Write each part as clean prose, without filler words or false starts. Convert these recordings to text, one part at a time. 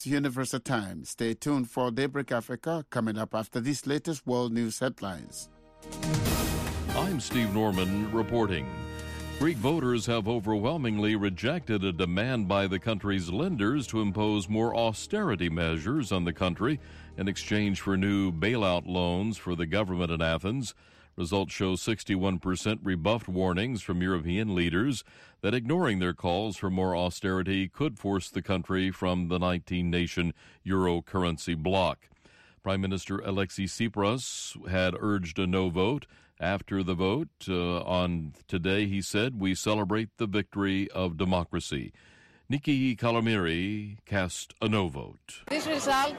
Universal Time. Stay tuned for Daybreak Africa coming up after these latest world news headlines. I'm Steve Norman reporting. Greek voters have overwhelmingly rejected a demand by the country's lenders to impose more austerity measures on the country in exchange for new bailout loans for the government in Athens. Results show 61% rebuffed warnings from European leaders that ignoring their calls for more austerity could force the country from the 19-nation euro currency bloc. Prime Minister Alexis Tsipras had urged a no vote. After the vote on today, he said, "We celebrate the victory of democracy." Nikki Kalamiri cast a no vote. This result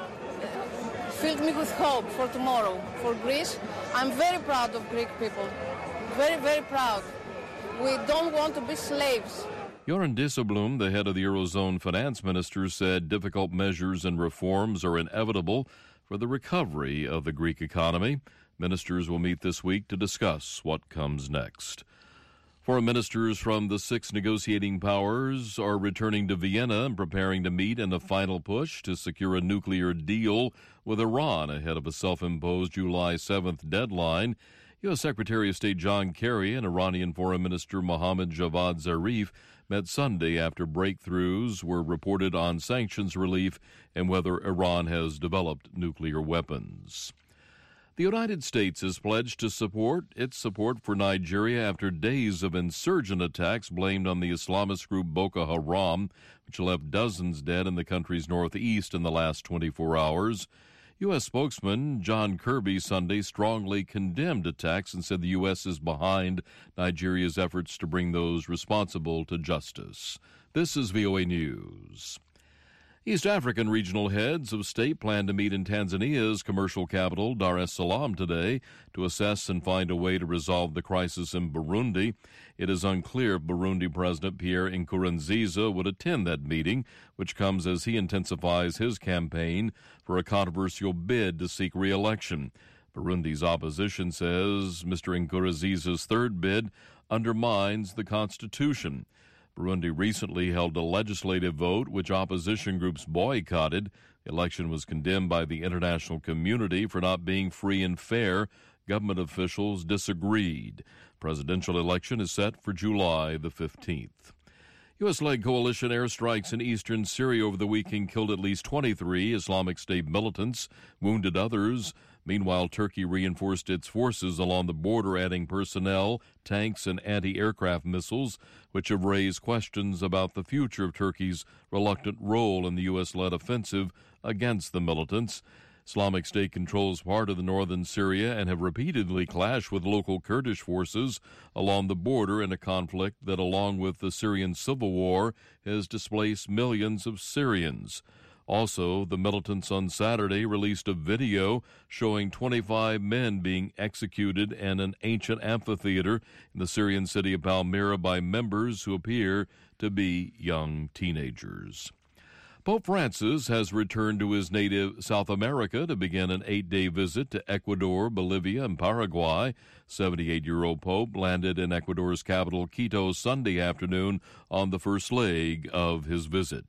filled me with hope for tomorrow, for Greece. I'm very proud of Greek people. Very, very proud. We don't want to be slaves. Göran Dijsselbloem, the head of the Eurozone finance minister, said difficult measures and reforms are inevitable for the recovery of the Greek economy. Ministers will meet this week to discuss what comes next. Foreign ministers from the 6 negotiating powers are returning to Vienna and preparing to meet in a final push to secure a nuclear deal with Iran ahead of a self-imposed July 7th deadline. U.S. Secretary of State John Kerry and Iranian Foreign Minister Mohammad Javad Zarif met Sunday after breakthroughs were reported on sanctions relief and whether Iran has developed nuclear weapons. The United States has pledged to support its support for Nigeria after days of insurgent attacks blamed on the Islamist group Boko Haram, which left dozens dead in the country's northeast in the last 24 hours. U.S. spokesman John Kirby Sunday strongly condemned attacks and said the U.S. is behind Nigeria's efforts to bring those responsible to justice. This is VOA News. East African regional heads of state plan to meet in Tanzania's commercial capital, Dar es Salaam, today to assess and find a way to resolve the crisis in Burundi. It is unclear if Burundi President Pierre Nkurunziza would attend that meeting, which comes as he intensifies his campaign for a controversial bid to seek re-election. Burundi's opposition says Mr. Nkurunziza's third bid undermines the Constitution. Burundi recently held a legislative vote which opposition groups boycotted. The election was condemned by the international community for not being free and fair. Government officials disagreed. Presidential election is set for July the 15th. U.S.-led coalition airstrikes in eastern Syria over the weekend killed at least 23 Islamic State militants, wounded others. Meanwhile, Turkey reinforced its forces along the border, adding personnel, tanks, and anti-aircraft missiles, which have raised questions about the future of Turkey's reluctant role in the U.S.-led offensive against the militants. Islamic State controls part of the northern Syria and have repeatedly clashed with local Kurdish forces along the border in a conflict that, along with the Syrian civil war, has displaced millions of Syrians. Also, the militants on Saturday released a video showing 25 men being executed in an ancient amphitheater in the Syrian city of Palmyra by members who appear to be young teenagers. Pope Francis has returned to his native South America to begin an 8-day visit to Ecuador, Bolivia, and Paraguay. 78-year-old Pope landed in Ecuador's capital, Quito, Sunday afternoon on the first leg of his visit.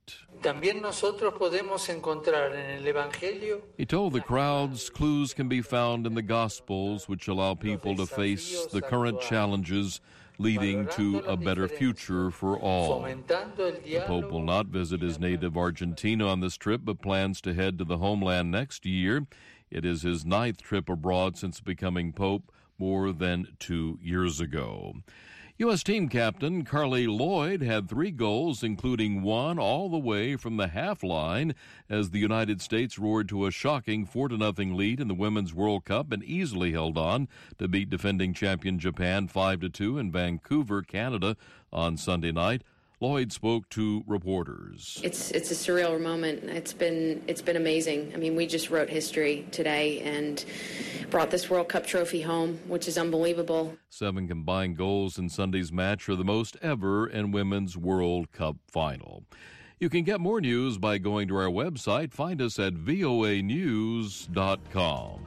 He told the crowds clues can be found in the Gospels, which allow people to face the current challenges leading to a better future for all. The Pope will not visit his native Argentina on this trip, but plans to head to the homeland next year. It is his 9th trip abroad since becoming Pope more than 2 years ago. U.S. team captain Carly Lloyd had 3 goals, including one all the way from the half line, as the United States roared to a shocking 4-0 lead in the Women's World Cup and easily held on to beat defending champion Japan 5-2 in Vancouver, Canada on Sunday night. Lloyd spoke to reporters. It's a surreal moment. It's been amazing. I mean, we just wrote history today and brought this World Cup trophy home, which is unbelievable. 7 combined goals in Sunday's match are the most ever in Women's World Cup final. You can get more news by going to our website. Find us at voanews.com.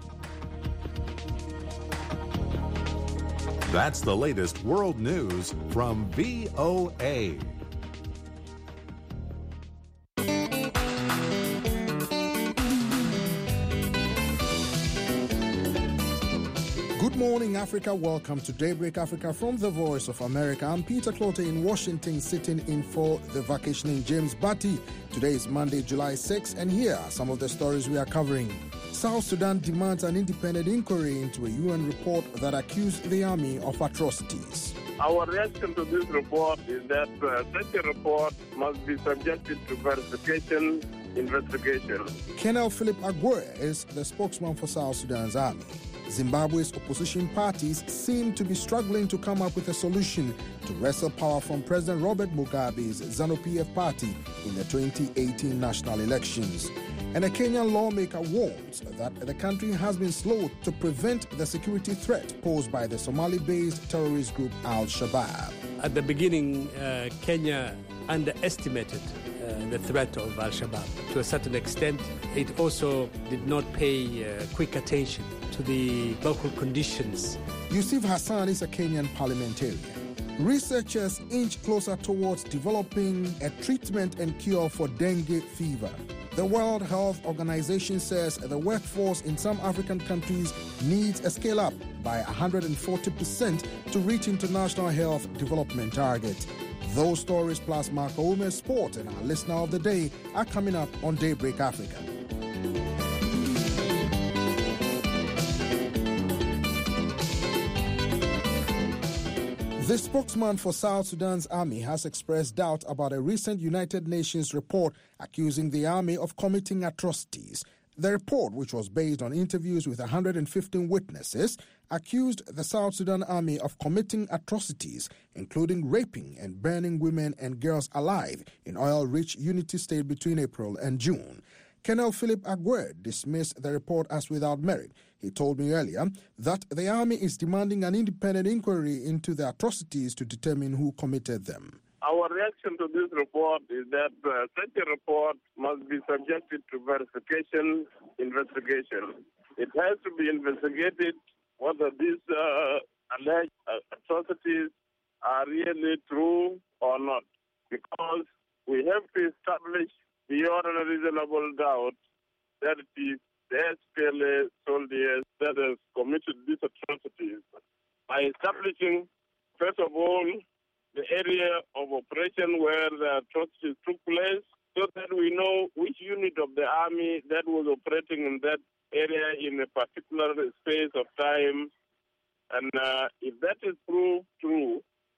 That's the latest world news from VOA. Good morning, Africa. Welcome to Daybreak Africa from the Voice of America. I'm Peter Clotter in Washington, sitting in for the vacationing James Batty. Today is Monday, July 6, and here are some of the stories we are covering. South Sudan demands an independent inquiry into a UN report that accused the army of atrocities. Our reaction to this report is that such a report must be subjected to verification, investigation. Colonel Philip Agwe is the spokesman for South Sudan's army. Zimbabwe's opposition parties seem to be struggling to come up with a solution to wrestle power from President Robert Mugabe's ZANU-PF party in the 2018 national elections. And a Kenyan lawmaker warns that the country has been slow to prevent the security threat posed by the Somali-based terrorist group Al-Shabaab. At the beginning, Kenya underestimated the threat of Al-Shabaab. To a certain extent, it also did not pay quick attention to the local conditions. Yusuf Hassan is a Kenyan parliamentarian. Researchers inch closer towards developing a treatment and cure for dengue fever. The World Health Organization says the workforce in some African countries needs a scale up by 140% to reach international health development target. Those stories plus Marco Ume's sport and our listener of the day are coming up on Daybreak Africa. The spokesman for South Sudan's army has expressed doubt about a recent United Nations report accusing the army of committing atrocities. The report, which was based on interviews with 115 witnesses, accused the South Sudan army of committing atrocities, including raping and burning women and girls alive in oil-rich Unity State between April and June. Colonel Philip Agwe dismissed the report as without merit. He told me earlier that the army is demanding an independent inquiry into the atrocities to determine who committed them. Our reaction to this report is that such a report must be subjected to verification, investigation. It has to be investigated whether these alleged atrocities are really true or not, because we have to establish beyond a reasonable doubt that it is the SPLA soldiers that have committed these atrocities by establishing, first of all, the area of operation where the atrocities took place, so that we know which unit of the army that was operating in that area in a particular space of time. And if that is proved true,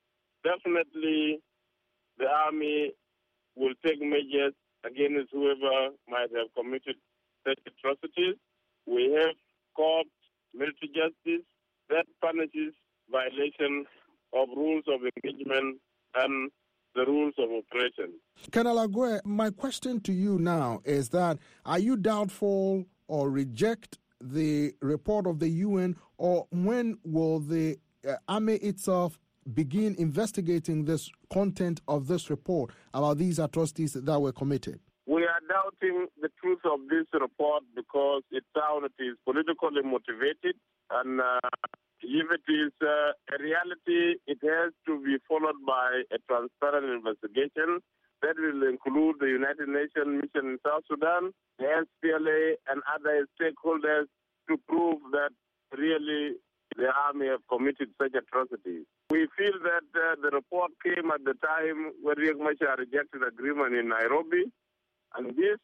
definitely the army will take measures against whoever might have committed such atrocities. We have court, military justice that punishes violation of rules of engagement and the rules of operation. Colonel Agwe, my question to you now is that are you doubtful or reject the report of the UN, or when will the army itself begin investigating this content of this report about these atrocities that were committed? We are doubting the truth of this report because it sounds it is politically motivated, and if it is a reality, it has to be followed by a transparent investigation that will include the United Nations mission in South Sudan, the SPLA, and other stakeholders to prove that really the army have committed such atrocities. We feel that the report came at the time when Riek Machar rejected agreement in Nairobi, and this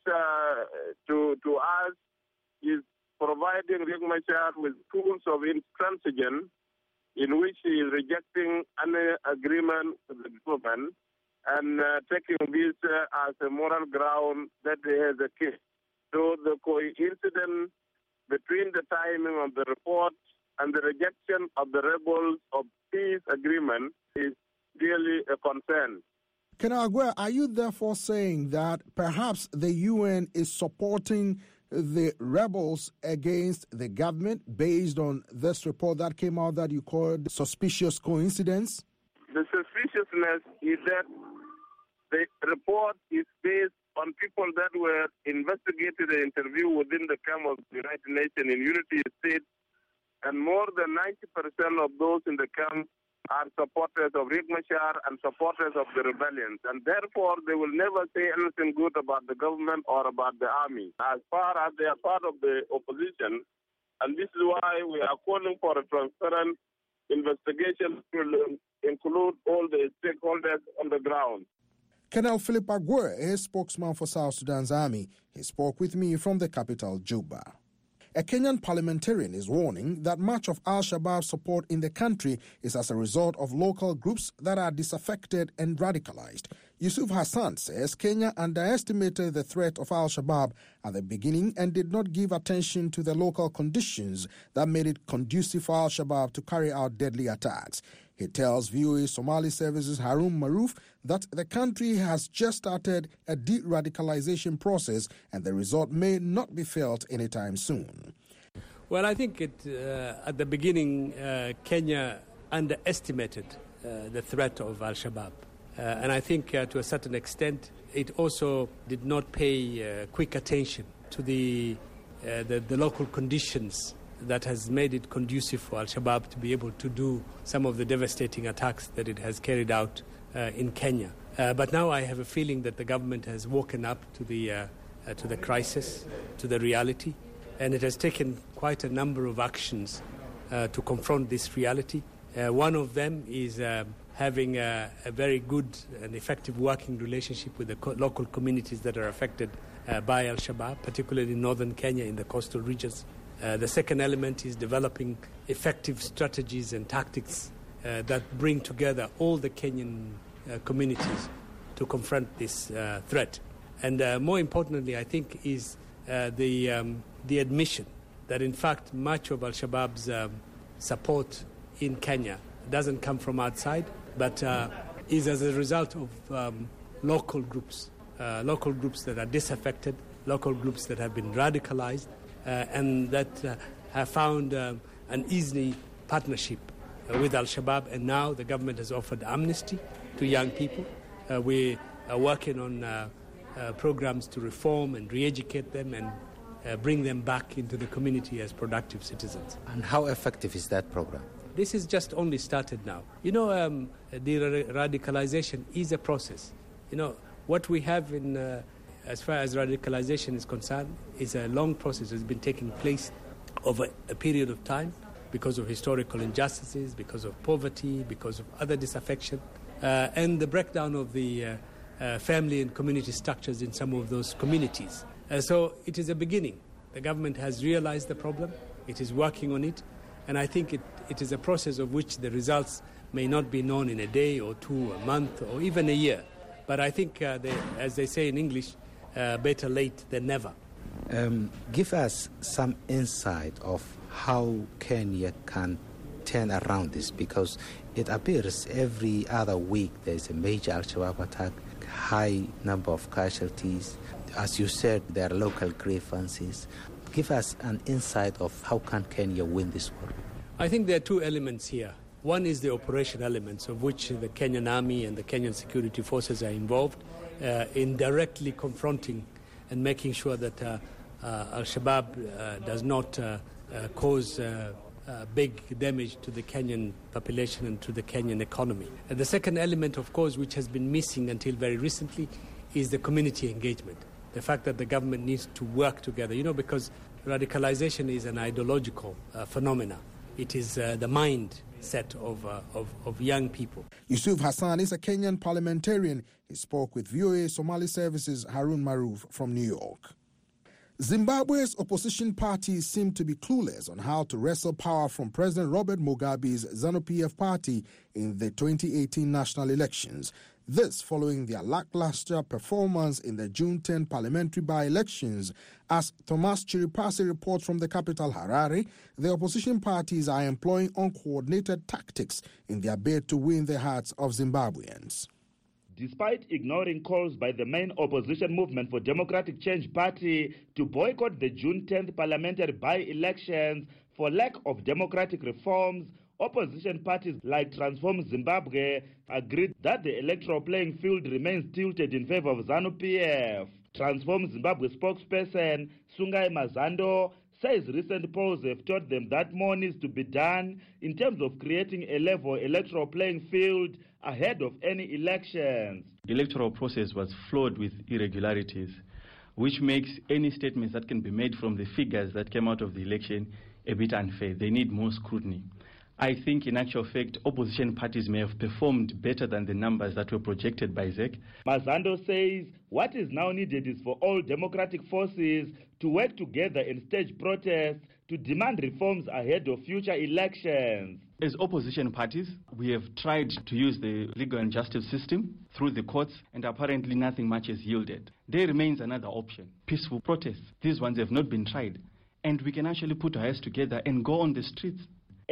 to us is providing Riek Machar with tools of intransigence in which he is rejecting any agreement with the government and taking this as a moral ground that he has a case. So the coincidence between the timing of the report and the rejection of the rebels of peace agreement is really a concern. Colonel Agwe, are you therefore saying that perhaps the UN is supporting the rebels against the government based on this report that came out that you called suspicious coincidence? The suspiciousness is that the report is based on people that were investigated and interviewed within the camp of the United Nations in Unity State, and more than 90% of those in the camp are supporters of Riek Machar and supporters of the rebellions, and therefore they will never say anything good about the government or about the army. As far as they are part of the opposition, And this is why we are calling for a transparent investigation to include all the stakeholders on the ground. Colonel Philip Aguer is spokesman for South Sudan's army. He spoke with me from the capital, Juba. A Kenyan parliamentarian is warning that much of al-Shabaab's support in the country is as a result of local groups that are disaffected and radicalized. Yusuf Hassan says Kenya underestimated the threat of al-Shabaab at the beginning and did not give attention to the local conditions that made it conducive for al-Shabaab to carry out deadly attacks. He tells VOA Somali Services Harun Maruf that the country has just started a de-radicalization process and the result may not be felt anytime soon. Well, I think at the beginning, Kenya underestimated the threat of al-Shabaab. And I think to a certain extent, it also did not pay quick attention to the local conditions that has made it conducive for al-Shabaab to be able to do some of the devastating attacks that it has carried out in Kenya. But now I have a feeling that the government has woken up to the crisis, to the reality, and it has taken quite a number of actions to confront this reality. One of them is having a very good and effective working relationship with the local communities that are affected by al-Shabaab, particularly in northern Kenya in the coastal regions. The second element is developing effective strategies and tactics that bring together all the Kenyan communities to confront this threat. And more importantly, I think, is the admission that, in fact, much of al-Shabaab's support in Kenya doesn't come from outside, but is as a result of local groups that are disaffected, local groups that have been radicalized, and that have found an easy partnership with al-Shabaab, and now the government has offered amnesty to young people. We are working on programs to reform and re-educate them and bring them back into the community as productive citizens. And how effective is that program? This is just only started now. You know, de-radicalization is a process. You know, what we have in as far as radicalization is concerned, is a long process. It's been taking place over a period of time because of historical injustices, because of poverty, because of other disaffection, and the breakdown of the family and community structures in some of those communities. So it is a beginning. The government has realized the problem. It is working on it. And I think it is a process of which the results may not be known in a day or two, a month, or even a year. But I think, as they say in English, better late than never. Give us some insight of how Kenya can turn around this, because it appears every other week there's a major al-Shabaab attack, high number of casualties. As you said, there are local grievances. Give us an insight of how can Kenya win this war. I think there are two elements here. One is the operation elements, of which the Kenyan army and the Kenyan security forces are involved in directly confronting and making sure that al-Shabaab does not cause big damage to the Kenyan population and to the Kenyan economy. And the second element, of course, which has been missing until very recently, is the community engagement. The fact that the government needs to work together, you know, because radicalization is an ideological phenomena. It is the mindset of young people. Yusuf Hassan is a Kenyan parliamentarian. He spoke with VOA Somali Services Harun Maruf from New York. Zimbabwe's opposition parties seem to be clueless on how to wrestle power from President Robert Mugabe's ZANU-PF party in the 2018 national elections. This following their lackluster performance in the June 10 parliamentary by-elections. As Thomas Chiripasi reports from the capital Harare, the opposition parties are employing uncoordinated tactics in their bid to win the hearts of Zimbabweans. Despite ignoring calls by the main opposition Movement for Democratic Change Party to boycott the June 10th parliamentary by-elections for lack of democratic reforms, opposition parties like Transform Zimbabwe agreed that the electoral playing field remains tilted in favor of ZANU-PF. Transform Zimbabwe spokesperson Sungai Mazando says recent polls have taught them that more needs to be done in terms of creating a level electoral playing field ahead of any elections. The electoral process was flawed with irregularities, which makes any statements that can be made from the figures that came out of the election a bit unfair. They need more scrutiny. I think in actual fact, opposition parties may have performed better than the numbers that were projected by ZEC. Mazando says what is now needed is for all democratic forces to work together and stage protests to demand reforms ahead of future elections. As opposition parties, we have tried to use the legal and justice system through the courts, and apparently nothing much has yielded. There remains another option, peaceful protests. These ones have not been tried, and we can actually put our heads together and go on the streets.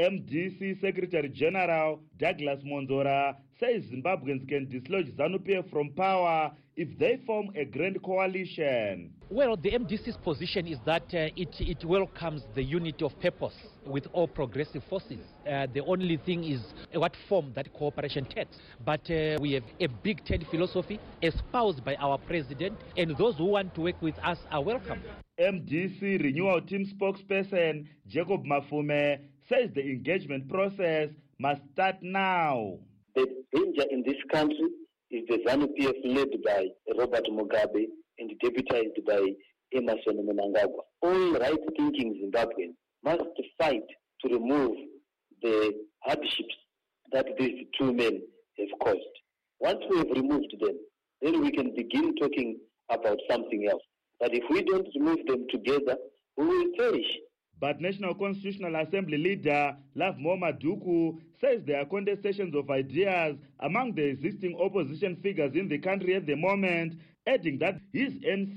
MDC Secretary General Douglas Monzora says Zimbabweans can dislodge ZANU-PF from power if they form a grand coalition. Well, the MDC's position is that it welcomes the unity of purpose with all progressive forces. The only thing is what form that cooperation takes. But we have a Big Tent philosophy espoused by our president, and those who want to work with us are welcome. MDC Renewal Team spokesperson Jacob Mafume says the engagement process must start now. The danger in this country is the ZANU-PF led by Robert Mugabe and deputized by Emmerson Mnangagwa. All right-thinking Zimbabweans must fight to remove the hardships that these two men have caused. Once we have removed them, then we can begin talking about something else. But if we don't remove them together, we will perish. But National Constitutional Assembly leader Lovemore Maduku says there are contestations of ideas among the existing opposition figures in the country at the moment, adding that his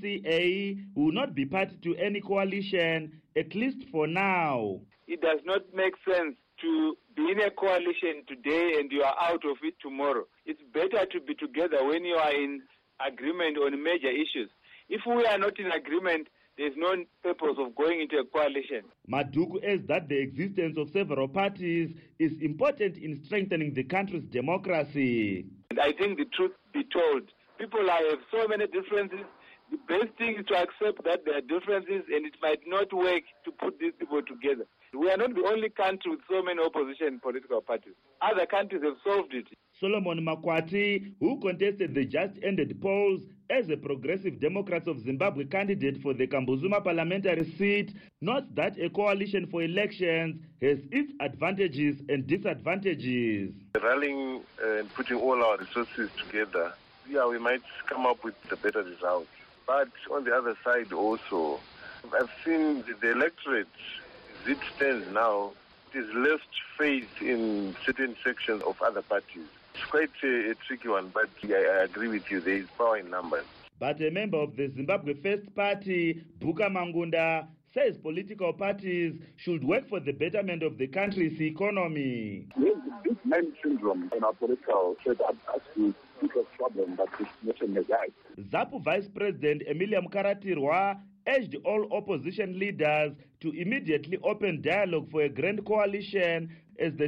NCA will not be part to any coalition, at least for now. It does not make sense to be in a coalition today and you are out of it tomorrow. It's better to be together when you are in agreement on major issues. If we are not in agreement, there's no purpose of going into a coalition. Maduku adds that the existence of several parties is important in strengthening the country's democracy. And I think the truth be told, people have so many differences. The best thing is to accept that there are differences and it might not work to put these people together. We are not the only country with so many opposition political parties. Other countries have solved it. Solomon Makwati, who contested the just-ended polls as a Progressive Democrats of Zimbabwe candidate for the Kambuzuma parliamentary seat, notes that a coalition for elections has its advantages and disadvantages. Rallying and putting all our resources together, we might come up with a better result. But on the other side also, I've seen the electorate, as it stands now, it is left faith in certain sections of other parties. It's quite a tricky one, but I agree with you, there is power in numbers. But a member of the Zimbabwe First Party, Buka Mangunda, says political parties should work for the betterment of the country's economy. There's a big man syndrome in our political setup as the biggest problem that this nation has had. ZAPU Vice President Emilia Mukaratirwa urged all opposition leaders to immediately open dialogue for a grand coalition as the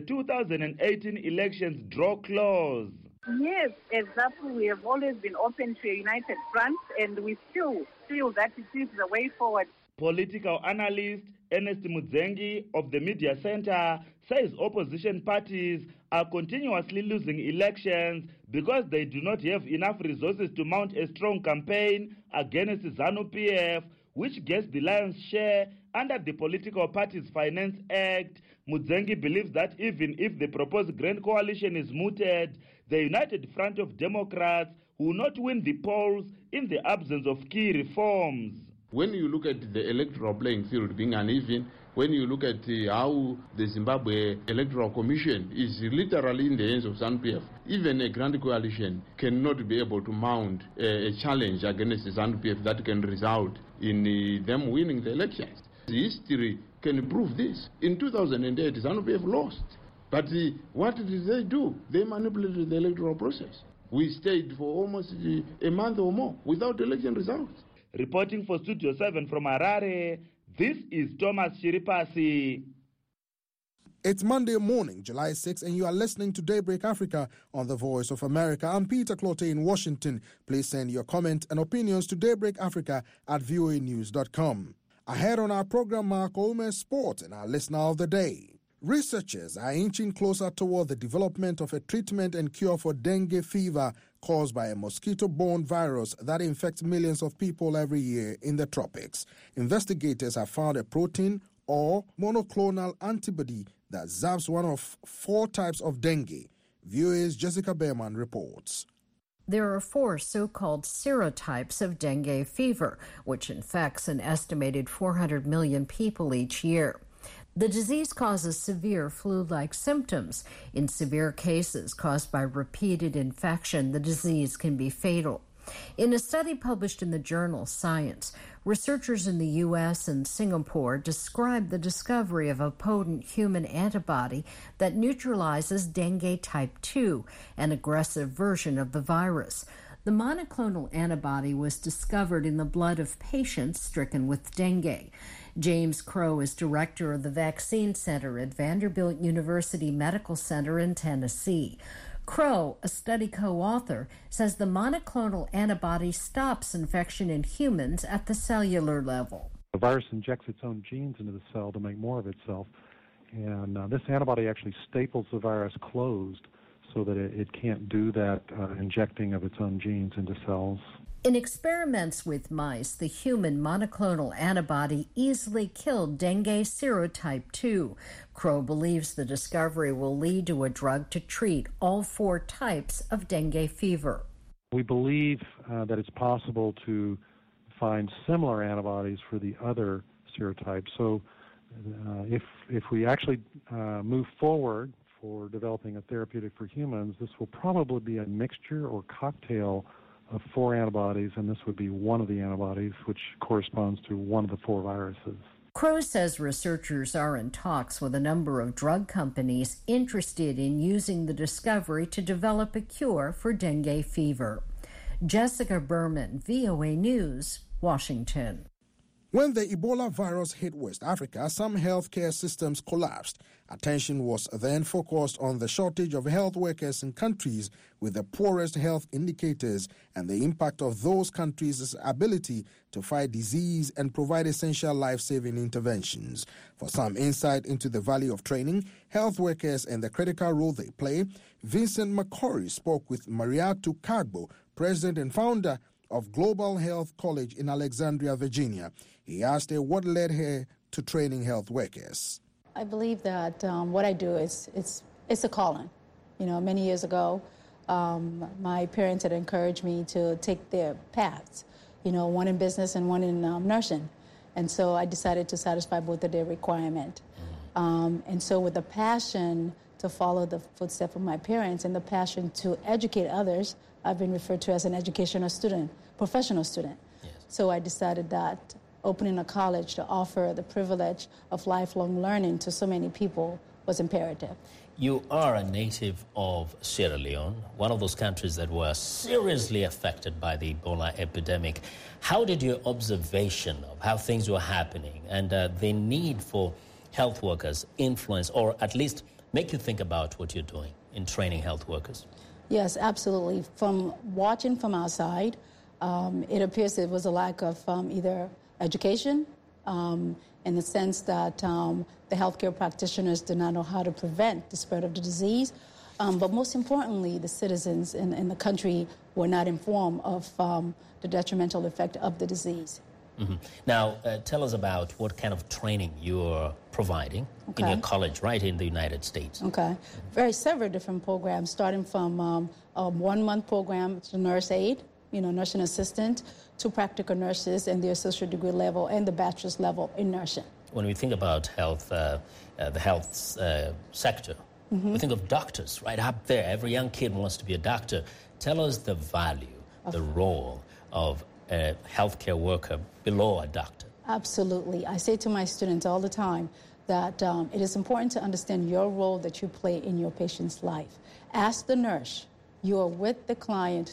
2018 elections draw close. Yes, as ZAPU, we have always been open to a united front, and we still feel that it is the way forward. Political analyst Ernest Mudzengi of the Media Center says opposition parties are continuously losing elections because they do not have enough resources to mount a strong campaign against ZANU-PF, which gets the lion's share under the Political Parties Finance Act. Mudzengi believes that even if the proposed Grand Coalition is mooted, the United Front of Democrats will not win the polls in the absence of key reforms. When you look at the electoral playing field being uneven, when you look at how the Zimbabwe Electoral Commission is literally in the hands of ZANU-PF, even a grand coalition cannot be able to mount a challenge against the ZANU-PF that can result in them winning the elections. History can prove this. In 2008, ZANU-PF lost. But what did they do? They manipulated the electoral process. We stayed for almost a month or more without election results. Reporting for Studio 7 from Harare, this is Thomas Shiripasi. It's Monday morning, July 6, and you are listening to Daybreak Africa on The Voice of America. I'm Peter Clote in Washington. Please send your comment and opinions to daybreakafrica@voanews.com. Ahead on our program, Mark Ome Sport and our listener of the day. Researchers are inching closer toward the development of a treatment and cure for dengue fever caused by a mosquito-borne virus that infects millions of people every year in the tropics. Investigators have found a protein or monoclonal antibody that zaps one of 4 types of dengue. VOA's Jessica Behrman reports. There are 4 so-called serotypes of dengue fever, which infects an estimated 400 million people each year. The disease causes severe flu-like symptoms. In severe cases caused by repeated infection, the disease can be fatal. In a study published in the journal Science, researchers in the U.S. and Singapore described the discovery of a potent human antibody that neutralizes dengue type 2, an aggressive version of the virus. The monoclonal antibody was discovered in the blood of patients stricken with dengue. James Crow is director of the Vaccine Center at Vanderbilt University Medical Center in Tennessee. Crow, a study co-author, says the monoclonal antibody stops infection in humans at the cellular level. The virus injects its own genes into the cell to make more of itself, and this antibody actually staples the virus closed so that it can't do that injecting of its own genes into cells. In experiments with mice, the human monoclonal antibody easily killed dengue serotype 2. Crow believes the discovery will lead to a drug to treat all 4 types of dengue fever. We believe that it's possible to find similar antibodies for the other serotypes. So if we actually move forward for developing a therapeutic for humans, this will probably be a mixture or cocktail of 4 antibodies, and this would be one of the antibodies, which corresponds to one of the 4 viruses. Crow says researchers are in talks with a number of drug companies interested in using the discovery to develop a cure for dengue fever. Jessica Berman, VOA News, Washington. When the Ebola virus hit West Africa, some healthcare systems collapsed. Attention was then focused on the shortage of health workers in countries with the poorest health indicators and the impact of those countries' ability to fight disease and provide essential life-saving interventions. For some insight into the value of training health workers and the critical role they play, Vincent McCory spoke with Mariatu Kagbo, president and founder of Global Health College in Alexandria, Virginia. He asked her what led her to training health workers. I believe that what I do is it's a calling. You know, many years ago, my parents had encouraged me to take their paths, you know, one in business and one in nursing. And so I decided to satisfy both of their requirements. And so with the passion to follow the footsteps of my parents and the passion to educate others, I've been referred to as an educational student, professional student. Yes. So I decided that opening a college to offer the privilege of lifelong learning to so many people was imperative. You are a native of Sierra Leone, one of those countries that were seriously affected by the Ebola epidemic. How did your observation of how things were happening and the need for health workers influence or at least make you think about what you're doing in training health workers? Yes, absolutely. From watching from outside, it appears there was a lack of either education in the sense that the healthcare practitioners did not know how to prevent the spread of the disease. But most importantly, the citizens in the country were not informed of the detrimental effect of the disease. Mm-hmm. Now, tell us about what kind of training you're providing in your college right in the United States. Okay. Several different programs, starting from a 1-month program to nurse aide, you know, nursing assistant, to practical nurses and the associate degree level and the bachelor's level in nursing. When we think about health, the health sector, we think of doctors right up there. Every young kid wants to be a doctor. Tell us the value, the role of a healthcare worker below a doctor. Absolutely. I say to my students all the time that it is important to understand your role that you play in your patient's life. As the nurse, you are with the client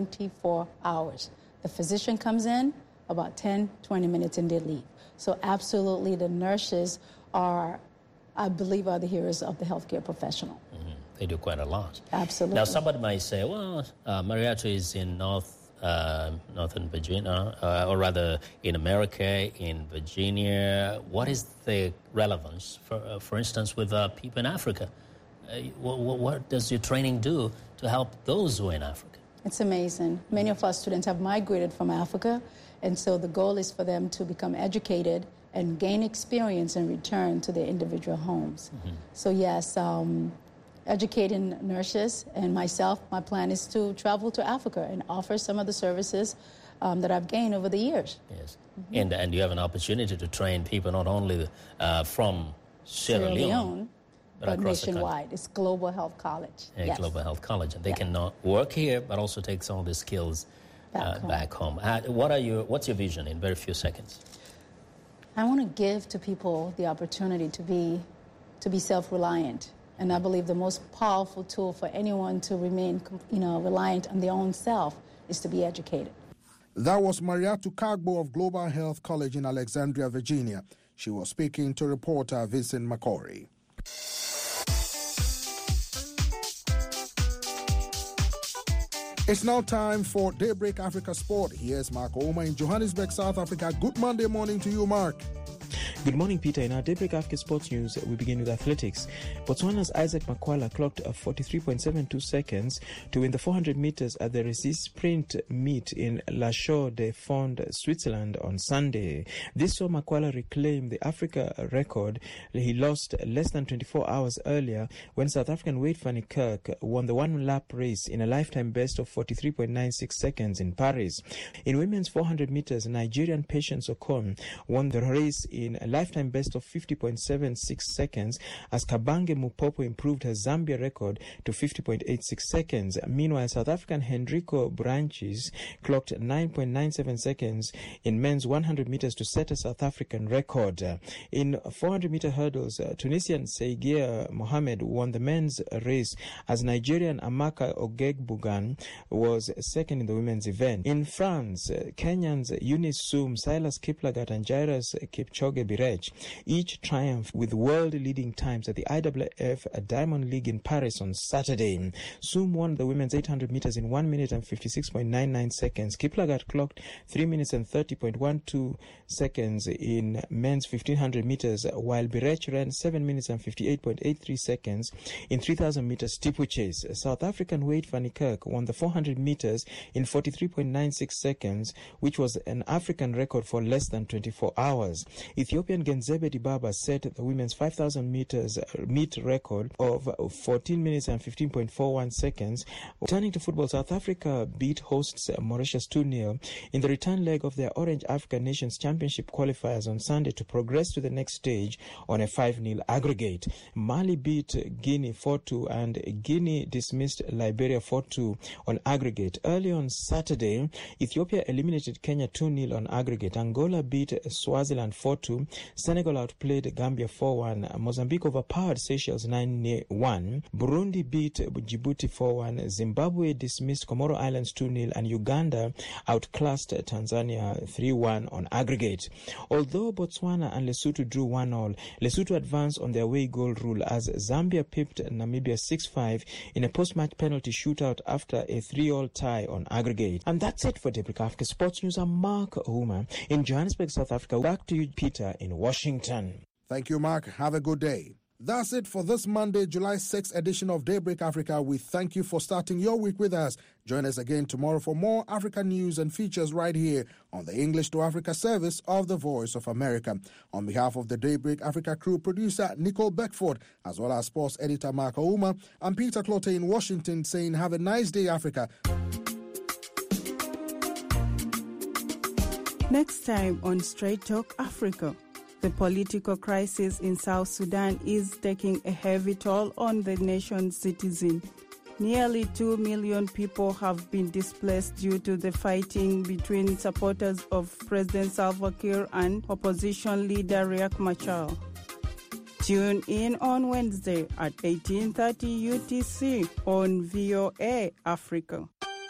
24 hours. The physician comes in about 10, 20 minutes and they leave. So absolutely the nurses are, I believe, are the heroes of the healthcare professional. Mm-hmm. They do quite a lot. Absolutely. Now somebody might say, well, Mariatu is in Northern Virginia, or rather in America, in Virginia. What is the relevance, for instance, with people in Africa? What does your training do to help those who are in Africa? It's amazing. Many of our students have migrated from Africa, and so the goal is for them to become educated and gain experience and return to their individual homes. So yes, educating nurses and myself, my plan is to travel to Africa and offer some of the services that I've gained over the years. Yes, and you have an opportunity to train people not only from Sierra Leone, but nationwide. It's Global Health College. Yes. Global Health College, and they can not work here, but also take some of the skills back home. What's your vision in very few seconds? I want to give to people the opportunity to be self-reliant. And I believe the most powerful tool for anyone to remain, reliant on their own self is to be educated. That was Mariatu Kagbo of Global Health College in Alexandria, Virginia. She was speaking to reporter Vincent McCory. It's now time for Daybreak Africa Sport. Here's Mark Ouma in Johannesburg, South Africa. Good Monday morning to you, Mark. Good morning, Peter. In our Daybreak Africa Sports News, we begin with athletics. Botswana's Isaac Makwala clocked 43.72 seconds to win the 400 meters at the Resist Sprint meet in La Chaux-de-Fonds, Switzerland on Sunday. This saw Makwala reclaim the Africa record he lost less than 24 hours earlier when South African Wade van Niekerk won the one-lap race in a lifetime best of 43.96 seconds in Paris. In women's 400 meters, Nigerian Patience Okon won the race in a lifetime best of 50.76 seconds as Kabange Mupopo improved her Zambia record to 50.86 seconds. Meanwhile, South African Henrico Branches clocked 9.97 seconds in men's 100 meters to set a South African record. In 400-meter hurdles, Tunisian Seygia Mohamed won the men's race as Nigerian Amaka Ogegbugan was second in the women's event. In France, Kenyans Eunice Soom, Silas Kiplagat and Jairus Kipchoge Birech each triumphed with world-leading times at the IAAF Diamond League in Paris on Saturday. Soom won the women's 800 meters in 1 minute and 56.99 seconds. Kiplagat clocked 3 minutes and 30.12 seconds in men's 1500 meters, while Birech ran 7 minutes and 58.83 seconds in 3000 meters steeplechase. South African Wade van Niekerk won the 400 meters in 43.96 seconds, which was an African record for less than 24 hours. Ethiopian Genzebe Dibaba set the women's 5,000 meters meet record of 14 minutes and 15.41 seconds. Turning to football, South Africa beat hosts Mauritius 2-0 in the return leg of their Orange African Nations Championship qualifiers on Sunday to progress to the next stage on a 5-0 aggregate. Mali beat Guinea 4-2 and Guinea dismissed Liberia 4-2 on aggregate. Early on Saturday, Ethiopia eliminated Kenya 2-0 on aggregate. Angola beat Swaziland 4-2. Senegal outplayed Gambia 4-1. Mozambique overpowered Seychelles 9-1. Burundi beat Djibouti 4-1. Zimbabwe dismissed Comoro Islands 2-0 and Uganda outclassed Tanzania 3-1 on aggregate. Although Botswana and Lesotho drew 1-1, Lesotho advanced on their away goal rule as Zambia pipped Namibia 6-5 in a post-match penalty shootout after a 3-3 tie on aggregate. And that's it for Daybreak Africa Sports News. I'm Mark Ouma in Johannesburg, South Africa. Back to you, Peter, in Washington. Thank you, Mark. Have a good day. That's it for this Monday, July 6th edition of Daybreak Africa. We thank you for starting your week with us. Join us again tomorrow for more African news and features right here on the English to Africa service of the Voice of America. On behalf of the Daybreak Africa crew, producer Nicole Beckford, as well as sports editor Mark Ouma, I'm Peter Clottey in Washington saying have a nice day, Africa. Next time on Straight Talk Africa. The political crisis in South Sudan is taking a heavy toll on the nation's citizens. Nearly 2 million people have been displaced due to the fighting between supporters of President Salva Kiir and opposition leader Riek Machar. Tune in on Wednesday at 18:30 UTC on VOA Africa.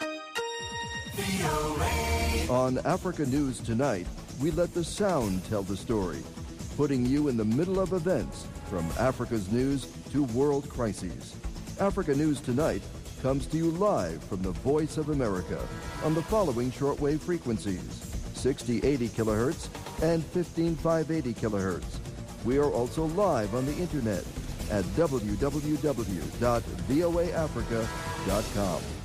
On Africa News Tonight, we let the sound tell the story, putting you in the middle of events from Africa's news to world crises. Africa News Tonight comes to you live from the Voice of America on the following shortwave frequencies: 6080 kilohertz and 15580 kilohertz. We are also live on the internet at www.voaafrica.com.